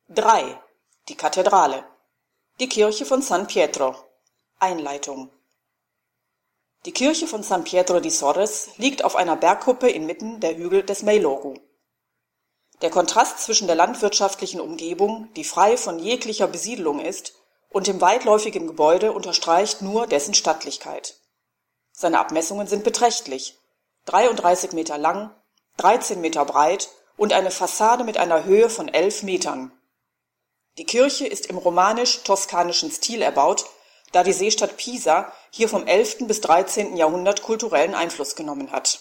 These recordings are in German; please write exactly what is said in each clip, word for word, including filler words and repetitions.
drei. Die Kathedrale. Die Kirche von San Pietro. Einleitung. Die Kirche von San Pietro di Sorres liegt auf einer Bergkuppe inmitten der Hügel des Meilogu. Der Kontrast zwischen der landwirtschaftlichen Umgebung, die frei von jeglicher Besiedelung ist, und dem weitläufigen Gebäude unterstreicht nur dessen Stattlichkeit. Seine Abmessungen sind beträchtlich: dreiunddreißig Meter lang, dreizehn Meter breit und eine Fassade mit einer Höhe von elf Metern. Die Kirche ist im romanisch-toskanischen Stil erbaut, da die Seestadt Pisa hier vom elften bis dreizehnten Jahrhundert kulturellen Einfluss genommen hat.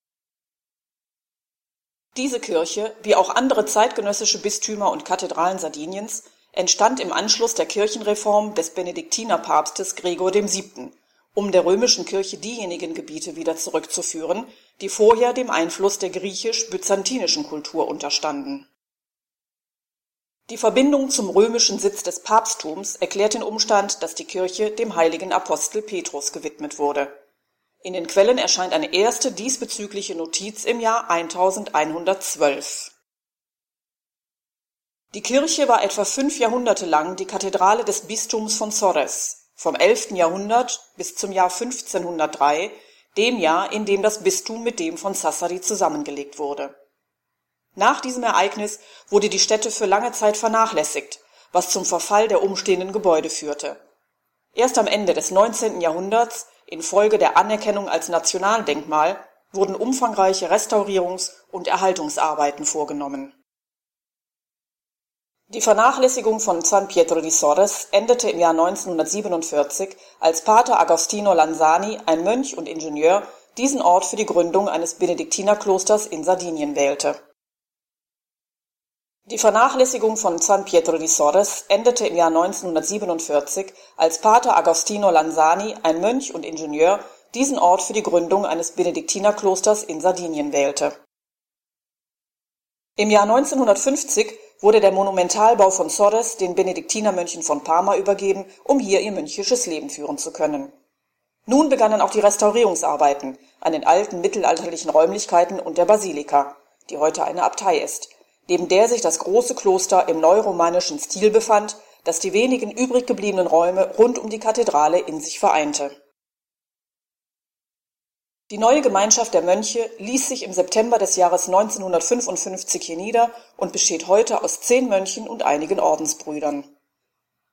Diese Kirche, wie auch andere zeitgenössische Bistümer und Kathedralen Sardiniens, entstand im Anschluss der Kirchenreform des Benediktinerpapstes Gregor der Siebte, um der römischen Kirche diejenigen Gebiete wieder zurückzuführen, die vorher dem Einfluss der griechisch-byzantinischen Kultur unterstanden. Die Verbindung zum römischen Sitz des Papsttums erklärt den Umstand, dass die Kirche dem heiligen Apostel Petrus gewidmet wurde. In den Quellen erscheint eine erste diesbezügliche Notiz im Jahr eintausendeinhundertzwölf. Die Kirche war etwa fünf Jahrhunderte lang die Kathedrale des Bistums von Sorres, vom elften Jahrhundert bis zum Jahr fünfzehnhundertdrei, dem Jahr, in dem das Bistum mit dem von Sassari zusammengelegt wurde. Nach diesem Ereignis wurde die Stätte für lange Zeit vernachlässigt, was zum Verfall der umstehenden Gebäude führte. Erst am Ende des neunzehnten Jahrhunderts, infolge der Anerkennung als Nationaldenkmal, wurden umfangreiche Restaurierungs- und Erhaltungsarbeiten vorgenommen. Die Vernachlässigung von San Pietro di Sorres endete im Jahr neunzehnhundertsiebenundvierzig, als Pater Agostino Lanzani, ein Mönch und Ingenieur, diesen Ort für die Gründung eines Benediktinerklosters in Sardinien wählte. Die Vernachlässigung von San Pietro di Sorres endete im Jahr neunzehnhundertsiebenundvierzig, als Pater Agostino Lanzani, ein Mönch und Ingenieur, diesen Ort für die Gründung eines Benediktinerklosters in Sardinien wählte. Im Jahr neunzehnhundertfünfzig wurde der Monumentalbau von Sorres den Benediktinermönchen von Parma übergeben, um hier ihr mönchisches Leben führen zu können. Nun begannen auch die Restaurierungsarbeiten an den alten mittelalterlichen Räumlichkeiten und der Basilika, die heute eine Abtei ist, neben der sich das große Kloster im neuromanischen Stil befand, das die wenigen übrig gebliebenen Räume rund um die Kathedrale in sich vereinte. Die neue Gemeinschaft der Mönche ließ sich im September des Jahres neunzehnhundertfünfundfünfzig hier nieder und besteht heute aus zehn Mönchen und einigen Ordensbrüdern.